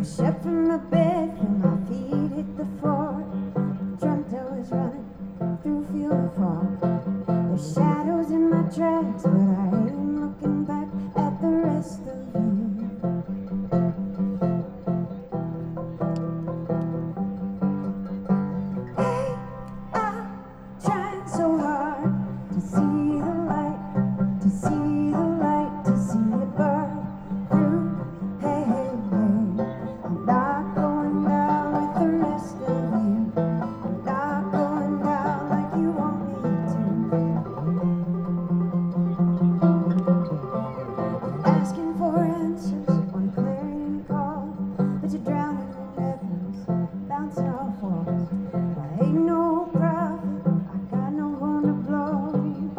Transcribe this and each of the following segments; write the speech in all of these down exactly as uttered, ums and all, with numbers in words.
Push up from the bed, feel my feet hit the floor. Dreamt I was running through a field of fog. There's shadows in my tracks, but I ain't looking back at the rest of you. Hey, I'm trying so hard to see the light, to see the light, to see it burn through. Hey, hey, hey, I'm not going down with the rest of you. I'm not going down like you want me to. I'm asking for answers on a clarion call, but you're drowning in echoes, bouncing off walls. I ain't no prophet, I got no horn to blow.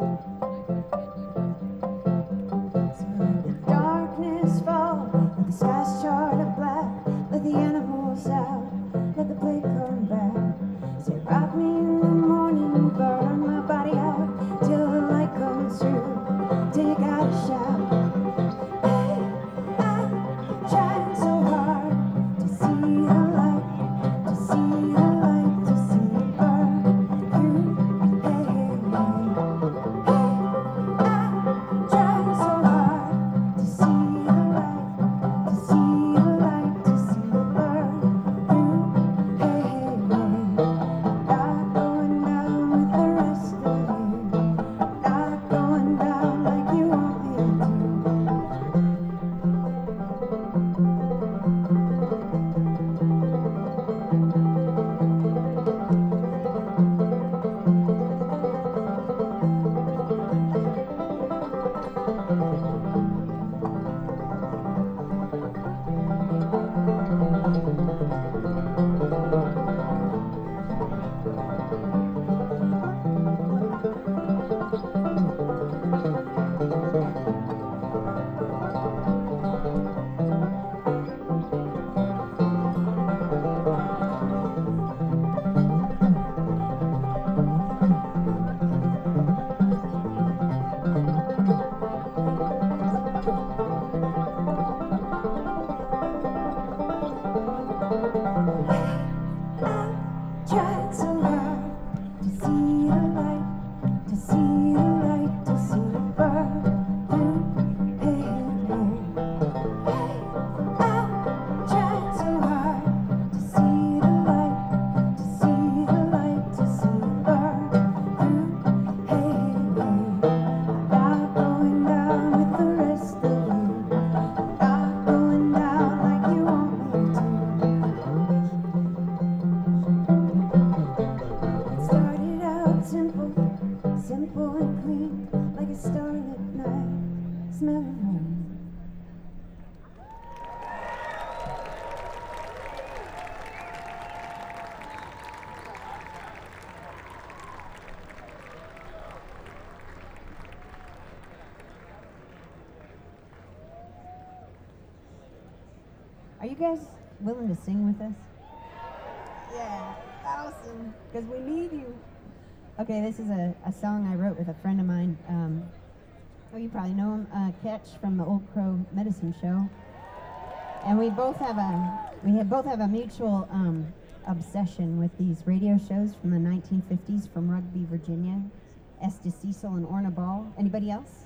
So let the darkness fall, let the skies charted black, let the animals out, let the play come back. Say rock me in the morning, burn my body out till the light comes through. Take out a shout. Hey, I'm trying so hard to see the light, to see the light, to see it burn through. Hey, hey, hey, hey, I'm trying so hard to see the light, to see the light, to see it burn through. Hey, hey, hey, not going down with the rest of you, not going down like you want me to. I'm trying so hard to see the light, to see the light, to see it burn through. Hey, hey, hey, I'm trying so hard to see the light, to see the light, to see it burn through. Hey, hey, I'm not going down with the rest of you, not going down like you want me to. It started out simple, simple and clean, like a starlit night, smell of rain. Are you guys willing to sing with us? Yeah, awesome. Because we need you. Okay, this is a, a song I wrote with a friend of mine. Um, oh, you probably know him, uh, Ketch from the Old Crow Medicine Show. And we both have a we have both have a mutual um, obsession with these radio shows from the nineteen fifties from Rugby, Virginia. Estes Cecil and Orna Ball. Anybody else?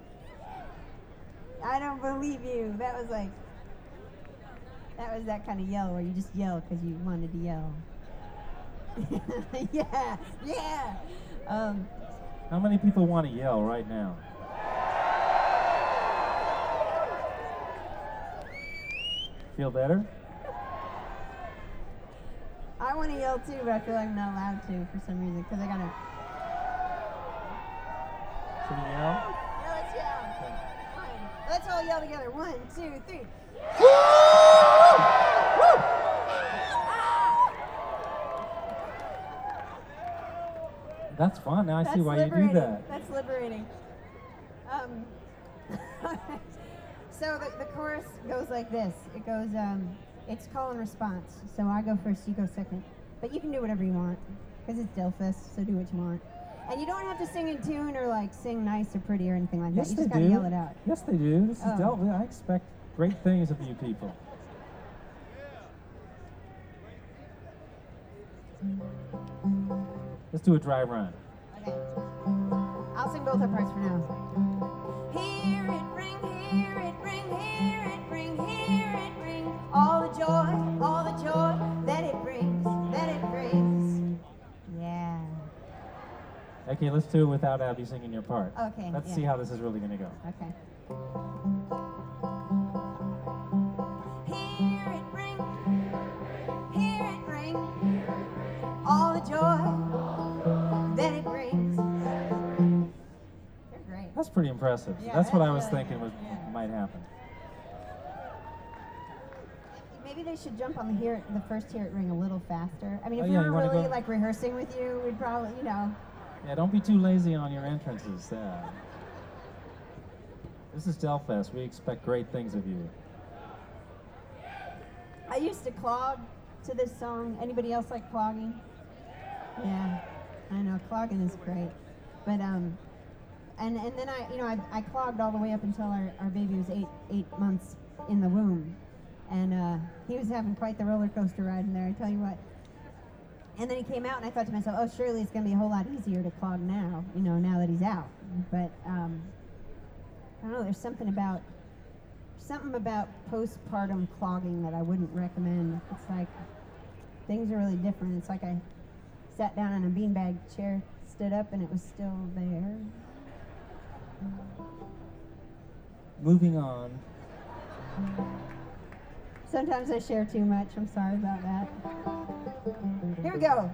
I don't believe you. That was like that was that kind of yell where you just yell because you wanted to yell. yeah, yeah. Um, How many people want to yell right now? Feel better? I want to yell too, but I feel like I'm not allowed to for some reason because I gotta. Should we yell? Yeah, let's yell. Fine. Let's all yell together. One, two, three. That's fun. Now I That's see why you liberating. do that. That's liberating. Um, so the, the chorus goes like this. It goes, um, it's call and response. So I go first, you go second. But you can do whatever you want, because it's Delphus, so do what you want. And you don't have to sing in tune or like sing nice or pretty or anything like Yes, that. You they just gotta do. yell it out. Yes, they do. This is Oh. Delphus. I expect great things of you people. Let's do a dry run. Okay. I'll sing both our parts for now. Hear it ring, hear it ring, hear it ring, hear it ring. All the joy, all the joy that it brings, that it brings. Yeah. Okay, let's do it without Abby singing your part. Okay, Let's yeah. see how this is really going to go. Okay. Hear it ring, hear it ring. All the joy that it brings. You're great. That's pretty impressive. Yeah, that's what that's I was really thinking good, was yeah. might happen. Maybe they should jump on the hear it, the first hear it ring a little faster. I mean, if Oh, we yeah, were you wanna really go- like rehearsing with you, we'd probably, you know. Yeah, don't be too lazy on your entrances. Uh, this is Delfest. We expect great things of you. I used to clog to this song. Anybody else like clogging? Yeah, I know clogging is great, but um, and and then I, you know, I, I clogged all the way up until our, our baby was eight eight months in the womb, and uh, he was having quite the roller coaster ride in there. I tell you what. And then he came out, and I thought to myself, oh, surely it's going to be a whole lot easier to clog now, you know, now that he's out. But um, I don't know. There's something about something about postpartum clogging that I wouldn't recommend. It's like things are really different. It's like I sat down in a beanbag chair, stood up, and it was still there. Moving on. Sometimes I share too much. I'm sorry about that. Here we go.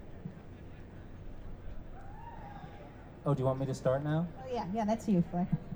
Oh, do you want me to start now? Oh yeah, yeah, that's you, Fleck.